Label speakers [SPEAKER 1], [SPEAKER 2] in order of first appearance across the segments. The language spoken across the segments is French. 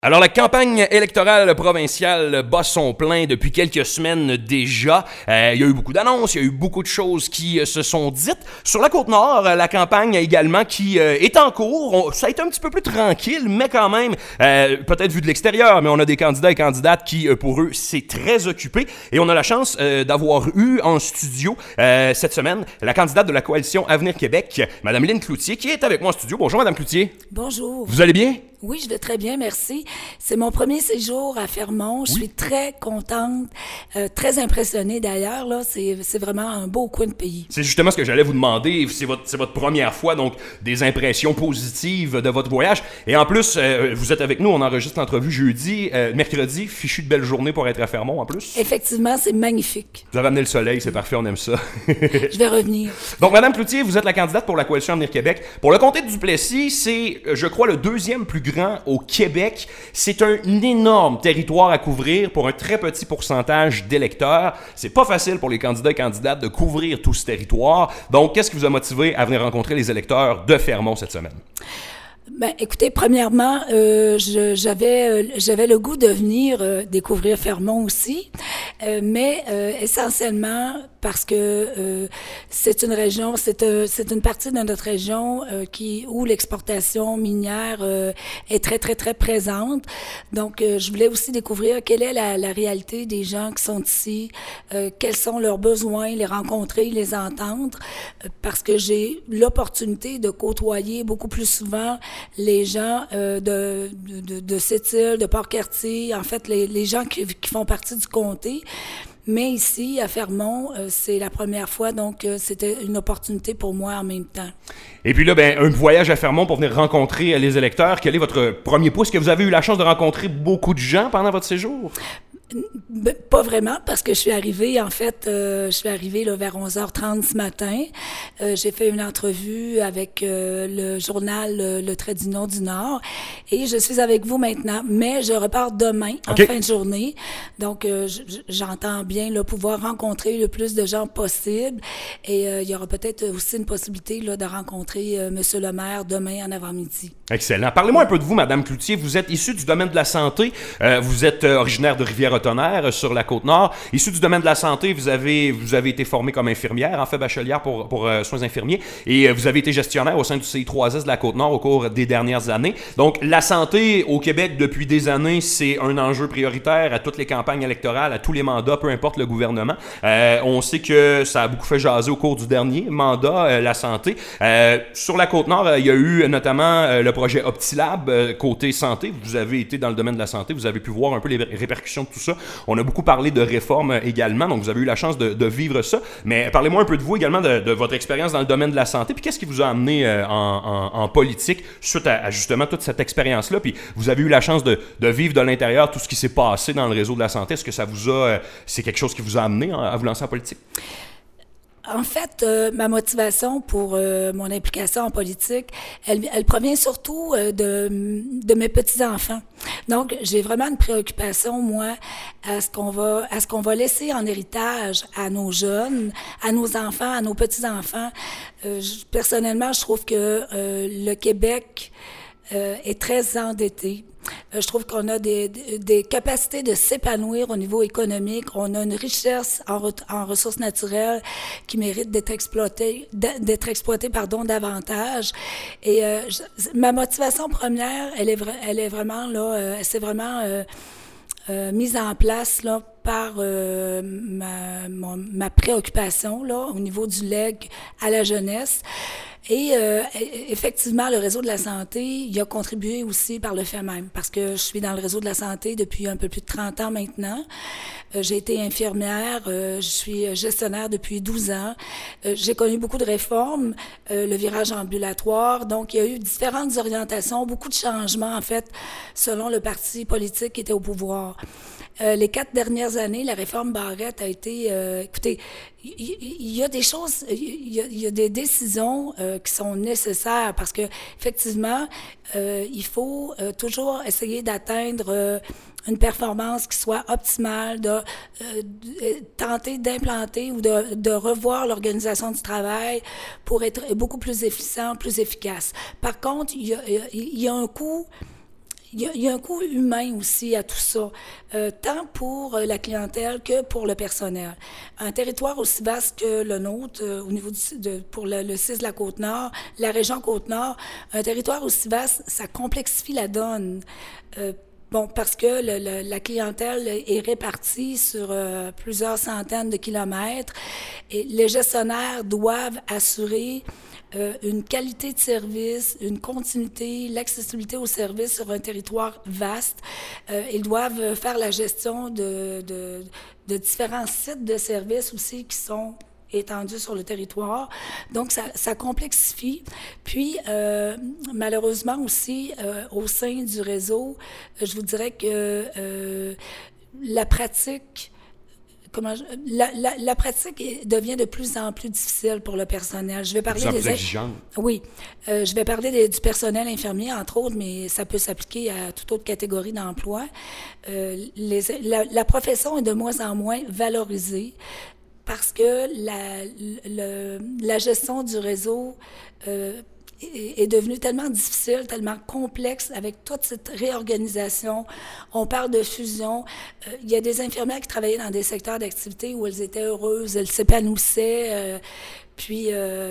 [SPEAKER 1] Alors, la campagne électorale provinciale bat son plein depuis quelques semaines déjà. Il y a eu beaucoup d'annonces, il y a eu beaucoup de choses qui se sont dites. Sur la Côte-Nord, la campagne également qui est en cours. Ça a été un petit peu plus tranquille, mais quand même, peut-être vu de l'extérieur, mais on a des candidats et candidates qui, pour eux, c'est très occupé. Et on a la chance d'avoir eu en studio cette semaine la candidate de la coalition Avenir Québec, Mme Lynne Cloutier, qui est avec moi en studio. Bonjour, Mme Cloutier.
[SPEAKER 2] Bonjour.
[SPEAKER 1] Vous allez bien?
[SPEAKER 2] Oui, je vais très bien, merci. C'est mon premier séjour à Fermont. Je suis très contente, très impressionnée d'ailleurs. Là, c'est vraiment un beau coin de pays.
[SPEAKER 1] C'est justement ce que j'allais vous demander. C'est votre première fois, donc des impressions positives de votre voyage. Et en plus, vous êtes avec nous, on enregistre l'entrevue jeudi, mercredi, fichu de belle journée pour être à Fermont en plus.
[SPEAKER 2] Effectivement, c'est magnifique.
[SPEAKER 1] Vous avez amené le soleil, c'est parfait, on aime ça.
[SPEAKER 2] Je vais revenir.
[SPEAKER 1] Donc, Mme Cloutier, vous êtes la candidate pour la coalition Avenir Québec. Pour le comté de Duplessis, c'est, je crois, le deuxième plus grand au Québec. C'est un énorme territoire à couvrir pour un très petit pourcentage d'électeurs. C'est pas facile pour les candidats et candidates de couvrir tout ce territoire. Donc, qu'est-ce qui vous a motivé à venir rencontrer les électeurs de Fermont cette semaine?
[SPEAKER 2] Ben, écoutez, premièrement, j'avais le goût de venir découvrir Fermont aussi, mais essentiellement parce que c'est une région, c'est une partie de notre région où l'exportation minière est très, très, très présente. Donc, je voulais aussi découvrir quelle est la réalité des gens qui sont ici, quels sont leurs besoins, les rencontrer, les entendre, parce que j'ai l'opportunité de côtoyer beaucoup plus souvent les gens de Sept-Îles, de Port-Cartier, en fait, les gens qui font partie du comté. Mais ici, à Fermont, c'est la première fois, donc c'était une opportunité pour moi en même temps.
[SPEAKER 1] Et puis là, un voyage à Fermont pour venir rencontrer les électeurs. Quel est votre premier point? Est-ce que vous avez eu la chance de rencontrer beaucoup de gens pendant votre séjour?
[SPEAKER 2] Pas vraiment, parce que je suis arrivée là, vers 11h30 ce matin. J'ai fait une entrevue avec le journal Le Trait d'Union du Nord et je suis avec vous maintenant, mais je repars demain en fin de journée. Donc, j'entends bien là, pouvoir rencontrer le plus de gens possible et il y aura peut-être aussi une possibilité là, de rencontrer Monsieur le maire demain en avant-midi.
[SPEAKER 1] Excellent. Parlez-moi un peu de vous, Mme Cloutier. Vous êtes issue du domaine de la santé. Vous êtes originaire de Rivière-Tonnerre, sur la Côte-Nord. Issue du domaine de la santé, vous avez été formée comme infirmière, en fait bachelière pour soins infirmiers, et vous avez été gestionnaire au sein du CI3S de la Côte-Nord au cours des dernières années. Donc, la santé au Québec, depuis des années, c'est un enjeu prioritaire à toutes les campagnes électorales, à tous les mandats, peu importe le gouvernement. On sait que ça a beaucoup fait jaser au cours du dernier mandat, la santé. Sur la Côte-Nord, il y a eu notamment le projet OptiLab, côté santé. Vous avez été dans le domaine de la santé, vous avez pu voir un peu les répercussions de tout ça. On a beaucoup parlé de réformes également, donc vous avez eu la chance de vivre ça. Mais parlez-moi un peu de vous également, de votre expérience dans le domaine de la santé, puis qu'est-ce qui vous a amené en politique suite à justement toute cette expérience-là, puis vous avez eu la chance de vivre de l'intérieur tout ce qui s'est passé dans le réseau de la santé. Est-ce que ça vous a, c'est quelque chose qui vous a amené à vous lancer en politique?
[SPEAKER 2] En fait, ma motivation pour mon implication en politique, elle provient surtout de mes petits-enfants. Donc, j'ai vraiment une préoccupation, moi, à ce qu'on va laisser en héritage à nos jeunes, à nos enfants, à nos petits-enfants. Personnellement, je trouve que le Québec est très endetté. Je trouve qu'on a des capacités de s'épanouir au niveau économique. On a une richesse en ressources naturelles qui mérite d'être exploitée davantage. Et ma motivation première, elle est vraiment là, c'est vraiment mise en place là par ma préoccupation là au niveau du legs à la jeunesse. Et effectivement, le réseau de la santé y a contribué aussi par le fait même, parce que je suis dans le réseau de la santé depuis un peu plus de 30 ans maintenant. J'ai été infirmière, je suis gestionnaire depuis 12 ans. J'ai connu beaucoup de réformes, le virage ambulatoire, donc il y a eu différentes orientations, beaucoup de changements en fait, selon le parti politique qui était au pouvoir. Les 4 dernières années, la réforme Barrette a été... écoutez, il y a des choses, il y a des décisions qui sont nécessaires parce que effectivement, il faut toujours essayer d'atteindre une performance qui soit optimale, tenter d'implanter ou de revoir l'organisation du travail pour être beaucoup plus efficient, plus efficace. Par contre, il y a un coût il y a un coût humain aussi à tout ça, tant pour la clientèle que pour le personnel. Un territoire aussi vaste que le nôtre, au niveau pour le CIS de la Côte-Nord, la région Côte-Nord, un territoire aussi vaste, ça complexifie la donne. Bon, parce que la clientèle est répartie sur plusieurs centaines de kilomètres et les gestionnaires doivent assurer une qualité de service, une continuité, l'accessibilité au service sur un territoire vaste. Ils doivent faire la gestion de différents sites de services aussi qui sont étendus sur le territoire. Donc, ça complexifie. Puis, malheureusement aussi, au sein du réseau, je vous dirais que la pratique la pratique devient de plus en plus difficile pour le personnel. Je vais parler
[SPEAKER 1] des exigeantes. Oui.
[SPEAKER 2] Je vais parler du personnel infirmier, entre autres, mais ça peut s'appliquer à toute autre catégorie d'emploi. La profession est de moins en moins valorisée parce que la gestion du réseau est devenue tellement difficile, tellement complexe avec toute cette réorganisation. On parle de fusion. Il y a des infirmières qui travaillaient dans des secteurs d'activité où elles étaient heureuses, elles s'épanouissaient. Puis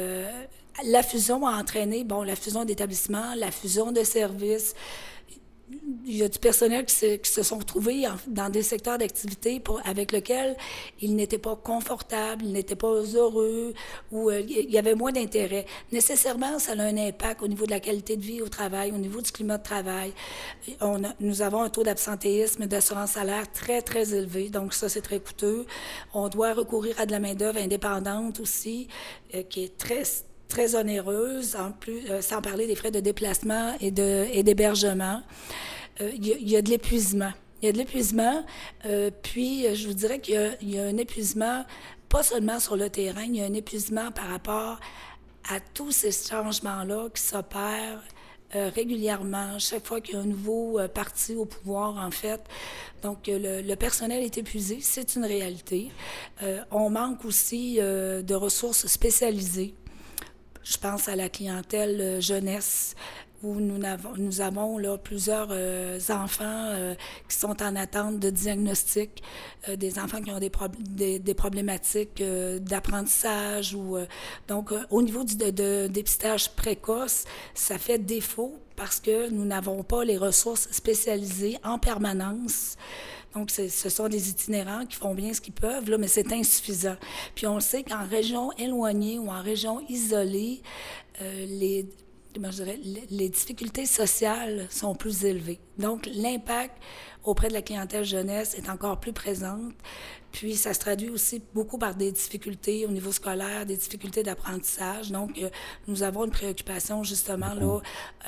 [SPEAKER 2] la fusion a entraîné, la fusion d'établissements, la fusion de services. Il y a du personnel qui se sont retrouvés dans des secteurs d'activité avec lesquels ils n'étaient pas confortables, ils n'étaient pas heureux, ou il y avait moins d'intérêt. Nécessairement, ça a un impact au niveau de la qualité de vie au travail, au niveau du climat de travail. Nous avons un taux d'absentéisme et d'assurance salaire très, très élevé, donc ça, c'est très coûteux. On doit recourir à de la main-d'œuvre indépendante aussi, qui est très onéreuse, en plus, sans parler des frais de déplacement et d'hébergement. Il y a de l'épuisement. Il y a de l'épuisement, puis je vous dirais qu'il y a un épuisement, pas seulement sur le terrain, il y a un épuisement par rapport à tous ces changements-là qui s'opèrent régulièrement, chaque fois qu'il y a un nouveau parti au pouvoir, en fait. Donc, le personnel est épuisé, c'est une réalité. On manque aussi de ressources spécialisées. Je pense à la clientèle jeunesse, où nous avons là, plusieurs enfants qui sont en attente de diagnostic, des enfants qui ont des problématiques d'apprentissage. Donc, au niveau du dépistage précoce, ça fait défaut parce que nous n'avons pas les ressources spécialisées en permanence. Donc, ce sont des itinérants qui font bien ce qu'ils peuvent, là, mais c'est insuffisant. Puis on le sait qu'en région éloignée ou en région isolée, les difficultés sociales sont plus élevées. Donc, l'impact auprès de la clientèle jeunesse est encore plus présente. Puis, ça se traduit aussi beaucoup par des difficultés au niveau scolaire, des difficultés d'apprentissage. Donc, nous avons une préoccupation, justement, là,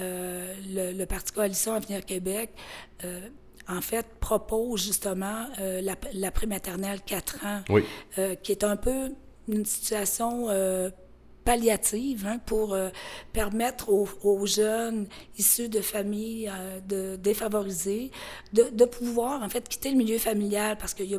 [SPEAKER 2] le Parti Coalition Avenir Québec, en fait, propose justement la prématernelle 4 ans, oui. Qui est un peu une situation palliative pour permettre aux jeunes issus de familles défavorisées de pouvoir, en fait, quitter le milieu familial parce que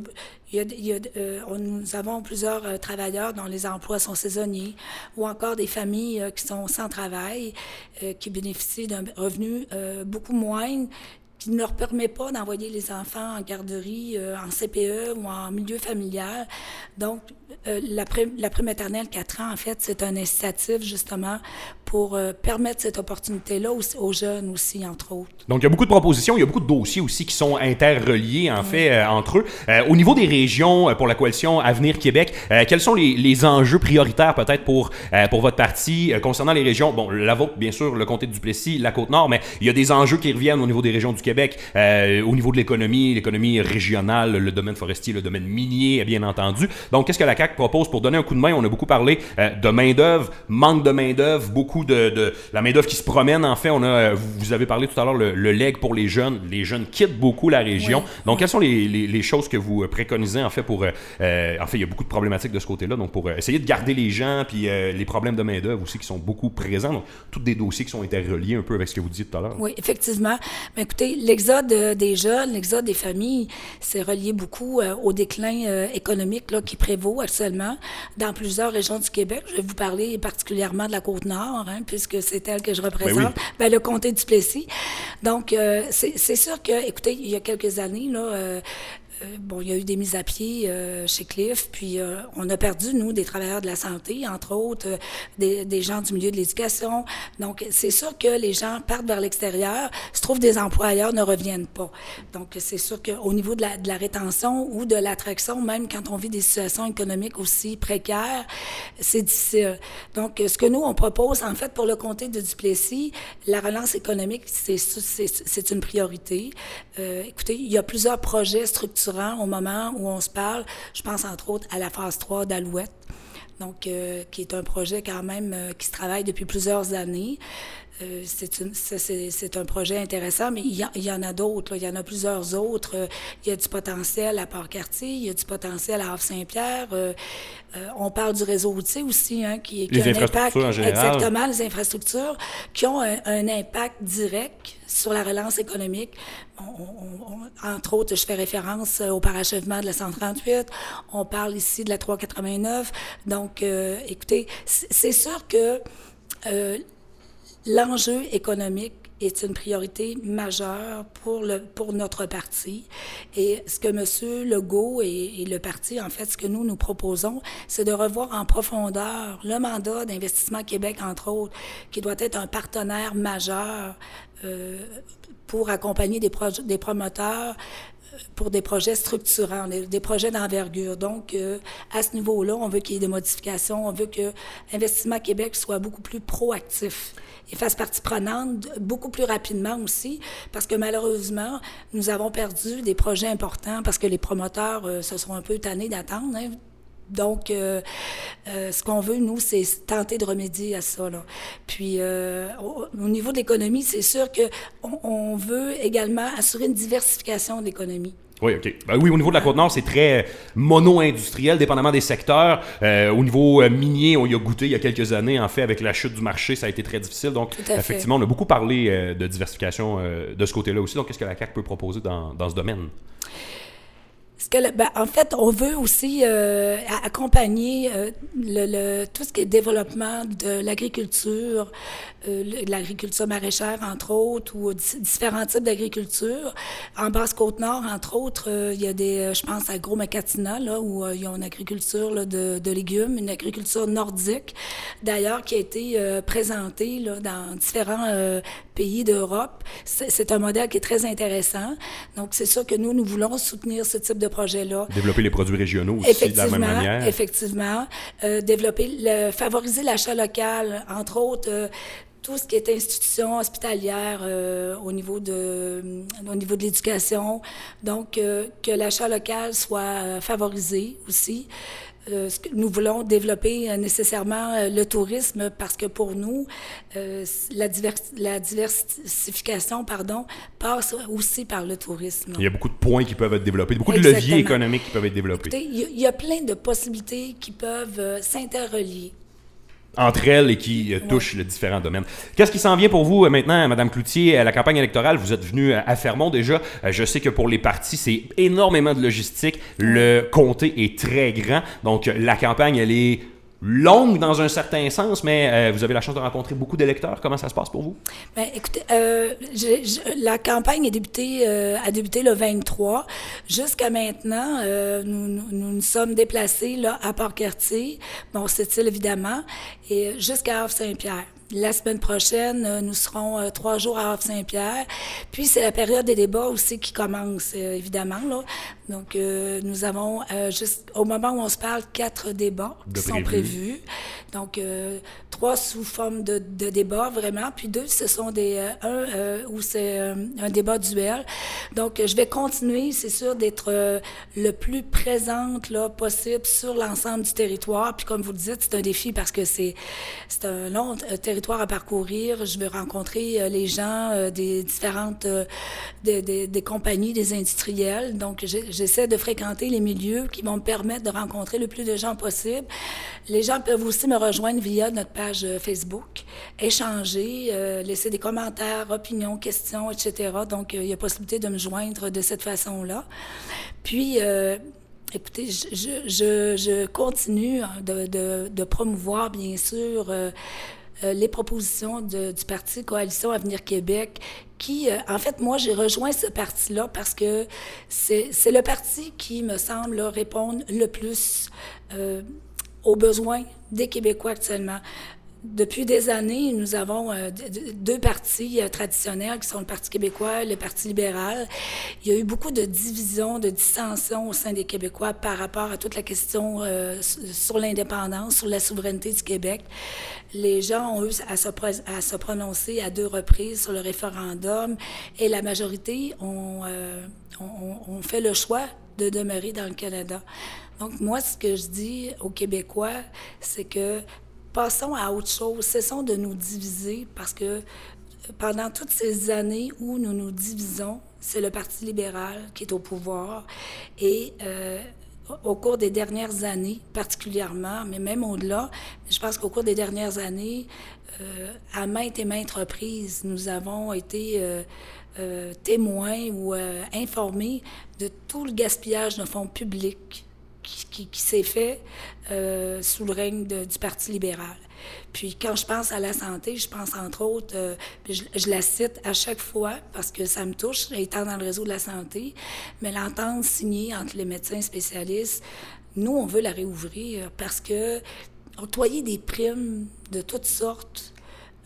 [SPEAKER 2] nous avons plusieurs travailleurs dont les emplois sont saisonniers ou encore des familles qui sont sans travail, qui bénéficient d'un revenu beaucoup moindre, qui ne leur permet pas d'envoyer les enfants en garderie, en CPE ou en milieu familial. Donc, la prématernelle 4 ans, en fait, c'est un incitatif, justement, pour permettre cette opportunité-là aux jeunes aussi, entre autres.
[SPEAKER 1] Donc, il y a beaucoup de propositions, il y a beaucoup de dossiers aussi qui sont interreliés, en fait, entre eux. Au niveau des régions, pour la coalition Avenir Québec, quels sont les enjeux prioritaires, peut-être, pour votre parti, concernant les régions? Bon, la vôtre, bien sûr, le comté de Duplessis, la Côte-Nord, mais il y a des enjeux qui reviennent au niveau des régions du Québec, au niveau de l'économie régionale, le domaine forestier, le domaine minier, bien entendu. Donc, qu'est-ce que la CAQ propose pour donner un coup de main? On a beaucoup parlé de main-d'œuvre, manque de main-d'œuvre, beaucoup de la main-d'œuvre qui se promène. En fait, vous avez parlé tout à l'heure, le leg pour les jeunes. Les jeunes quittent beaucoup la région. Oui. Donc, quelles sont les choses que vous préconisez, en fait, pour... en fait, il y a beaucoup de problématiques de ce côté-là, donc pour essayer de garder les gens, puis les problèmes de main-d'œuvre aussi qui sont beaucoup présents. Donc, tous des dossiers qui sont interreliés un peu avec ce que vous disiez tout à l'heure.
[SPEAKER 2] Oui, effectivement. Mais écoutez, l'exode des jeunes, l'exode des familles, c'est relié beaucoup au déclin économique là, qui prévaut actuellement dans plusieurs régions du Québec. Je vais vous parler particulièrement de la Côte-Nord. hein, puisque c'est elle que je représente, le comté du Plessis. Donc, c'est sûr que, écoutez, il y a quelques années, là, il y a eu des mises à pied chez Cliff, puis on a perdu, nous, des travailleurs de la santé, entre autres, des gens du milieu de l'éducation. Donc, c'est sûr que les gens partent vers l'extérieur, se trouvent des emplois ailleurs, ne reviennent pas. Donc, c'est sûr qu'au niveau de la rétention ou de l'attraction, même quand on vit des situations économiques aussi précaires, c'est difficile. Donc, ce que nous, on propose, en fait, pour le comté de Duplessis, la relance économique, c'est une priorité. Écoutez, il y a plusieurs projets structurants au moment où on se parle. Je pense entre autres à la phase 3 d'Alouette, donc qui est un projet quand même qui se travaille depuis plusieurs années. C'est un projet intéressant, mais il y en a d'autres. Il y en a plusieurs autres. Il y a du potentiel à Port-Cartier, il y a du potentiel à Havre-Saint-Pierre. On parle du réseau routier aussi, hein, qui a un impact.
[SPEAKER 1] En général.
[SPEAKER 2] Exactement, les infrastructures qui ont un impact direct sur la relance économique. Entre autres, je fais référence au parachèvement de la 138. On parle ici de la 389. Donc, écoutez, c'est sûr que l'enjeu économique est une priorité majeure pour notre parti. Et ce que M. Legault et le parti, en fait, ce que nous proposons, c'est de revoir en profondeur le mandat d'Investissement Québec, entre autres, qui doit être un partenaire majeur pour accompagner des promoteurs pour des projets structurants, des projets d'envergure. Donc, à ce niveau-là, on veut qu'il y ait des modifications, on veut que Investissement Québec soit beaucoup plus proactif et fasse partie prenante beaucoup plus rapidement aussi, parce que malheureusement, nous avons perdu des projets importants parce que les promoteurs se sont un peu tannés d'attendre, hein. Donc, ce qu'on veut, nous, c'est tenter de remédier à ça, là. Puis, au niveau de l'économie, c'est sûr qu'on veut également assurer une diversification de l'économie.
[SPEAKER 1] Oui, OK. Ben oui, au niveau de la Côte-Nord, c'est très mono-industriel, dépendamment des secteurs. Au niveau minier, on y a goûté il y a quelques années. En fait, avec la chute du marché, ça a été très difficile. Donc, effectivement, on a beaucoup parlé de diversification de ce côté-là aussi. Donc, qu'est-ce que la CAQ peut proposer dans ce domaine?
[SPEAKER 2] En fait, on veut aussi accompagner tout ce qui est développement de l'agriculture, de l'agriculture maraîchère, entre autres, ou différents types d'agriculture. En Basse-Côte-Nord, entre autres, il y a je pense à Gros-Macatina, là, où il y a une agriculture là, de légumes, une agriculture nordique, d'ailleurs, qui a été présentée là, dans différents pays d'Europe. C'est un modèle qui est très intéressant. Donc, c'est sûr que nous voulons soutenir ce type de projet-là.
[SPEAKER 1] Développer les produits régionaux aussi de la même manière.
[SPEAKER 2] Effectivement. Favoriser l'achat local, entre autres, tout ce qui est institution hospitalière au niveau de l'éducation. Donc, que l'achat local soit favorisé aussi. Nous voulons développer nécessairement le tourisme parce que pour nous, la diversification passe aussi par le tourisme.
[SPEAKER 1] Il y a beaucoup de points qui peuvent être développés, beaucoup de leviers économiques qui peuvent être développés.
[SPEAKER 2] Écoutez, il y a plein de possibilités qui peuvent s'interrelier
[SPEAKER 1] entre elles et qui touchent les différents domaines. Qu'est-ce qui s'en vient pour vous maintenant, Mme Cloutier, à la campagne électorale? Vous êtes venue à Fermont déjà. Je sais que pour les partis, c'est énormément de logistique. Le comté est très grand. Donc, la campagne, elle est longue dans un certain sens, mais vous avez la chance de rencontrer beaucoup d'électeurs. Comment ça se passe pour vous?
[SPEAKER 2] Bien, écoutez, la campagne a débuté le 23. Jusqu'à maintenant, nous sommes déplacés là, à Port-Cartier, Mont-Sept-Îles évidemment, et jusqu'à Havre-Saint-Pierre. La semaine prochaine, nous serons 3 jours à Havre-Saint-Pierre. Puis, c'est la période des débats aussi qui commence, évidemment. Là. Donc, nous avons, au moment où on se parle, 4 débats qui sont prévus. Donc, 3 sous forme de débats, vraiment. Puis 2, ce sont où c'est un débat duel. Donc, je vais continuer, c'est sûr, d'être le plus présente là, possible sur l'ensemble du territoire. Puis, comme vous le dites, c'est un défi parce que c'est un long territoire à parcourir. Je veux rencontrer les gens des différentes des compagnies, des industriels. Donc, j'essaie de fréquenter les milieux qui vont me permettre de rencontrer le plus de gens possible. Les gens peuvent aussi me rejoindre via notre page Facebook, échanger, laisser des commentaires, opinions, questions, etc. Donc, il y a possibilité de me joindre de cette façon-là. Puis, écoutez, je continue de promouvoir, bien sûr, les propositions du Parti Coalition Avenir Québec qui, en fait, moi, j'ai rejoint ce parti-là parce que c'est le parti qui, me semble, là, répondre le plus aux besoins des Québécois actuellement. Depuis des années, nous avons deux partis traditionnels qui sont le Parti québécois et le Parti libéral. Il y a eu beaucoup de divisions, de dissensions au sein des Québécois par rapport à toute la question sur l'indépendance, sur la souveraineté du Québec. Les gens ont eu à se prononcer à 2 reprises sur le référendum et la majorité ont fait le choix de demeurer dans le Canada. Donc, moi, ce que je dis aux Québécois, c'est que passons à autre chose, cessons de nous diviser parce que pendant toutes ces années où nous nous divisons, c'est le Parti libéral qui est au pouvoir et au cours des dernières années particulièrement, mais même au-delà, je pense qu'au cours des dernières années, à maintes et maintes reprises, nous avons été témoins ou informés de tout le gaspillage de fonds publics qui s'est fait sous le règne du Parti libéral. Puis quand je pense à la santé, je pense entre autres, je la cite à chaque fois parce que ça me touche, étant dans le réseau de la santé, mais l'entente signée entre les médecins spécialistes, nous, on veut la réouvrir parce que octroyer des primes de toutes sortes,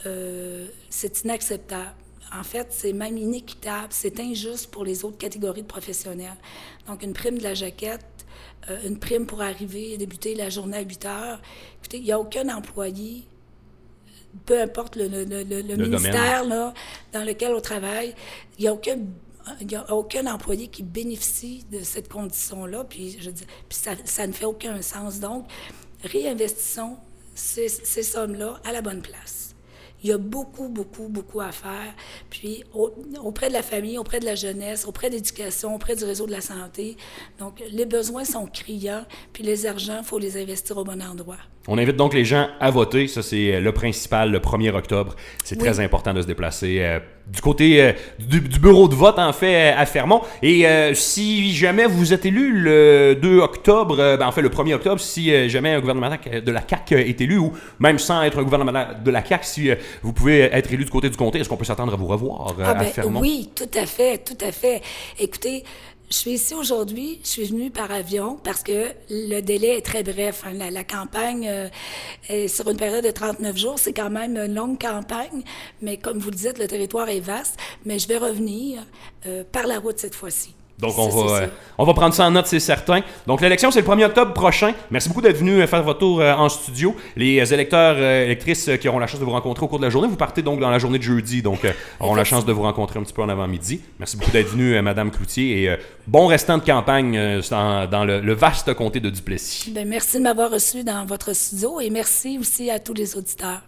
[SPEAKER 2] c'est inacceptable. En fait, c'est même inéquitable, c'est injuste pour les autres catégories de professionnels. Donc, une prime de la jaquette, une prime pour arriver et débuter la journée à 8 heures. Écoutez, il n'y a aucun employé, peu importe le ministère là, dans lequel on travaille, il n'y a aucun employé qui bénéficie de cette condition-là, puis ça ne fait aucun sens. Donc, réinvestissons ces sommes-là à la bonne place. Il y a beaucoup, beaucoup, beaucoup à faire. Puis auprès de la famille, auprès de la jeunesse, auprès de l'éducation, auprès du réseau de la santé. Donc, les besoins sont criants, puis les argents, il faut les investir au bon endroit.
[SPEAKER 1] On invite donc les gens à voter. Ça, c'est le principal, le 1er octobre. C'est très important de se déplacer du côté du bureau de vote, en fait, à Fermont. Et si jamais vous êtes élu le 2 octobre, en fait, le 1er octobre, si jamais un gouvernement de la CAQ est élu, ou même sans être un gouvernement de la CAQ, si vous pouvez être élu du côté du comté, est-ce qu'on peut s'attendre à vous revoir à Fermont?
[SPEAKER 2] Oui, tout à fait, tout à fait. Écoutez, je suis ici aujourd'hui, je suis venue par avion parce que le délai est très bref. Hein. La campagne est sur une période de 39 jours. C'est quand même une longue campagne, mais comme vous le dites, le territoire est vaste. Mais je vais revenir par la route cette fois-ci.
[SPEAKER 1] Donc, on va prendre ça en note, c'est certain. Donc, l'élection, c'est le 1er octobre prochain. Merci beaucoup d'être venu faire votre tour en studio. Les électeurs, électrices qui auront la chance de vous rencontrer au cours de la journée, vous partez donc dans la journée de jeudi, donc auront la chance de vous rencontrer un petit peu en avant-midi. Merci beaucoup d'être venu, Madame Cloutier, et bon restant de campagne dans le vaste comté de Duplessis.
[SPEAKER 2] Bien, merci de m'avoir reçu dans votre studio et merci aussi à tous les auditeurs.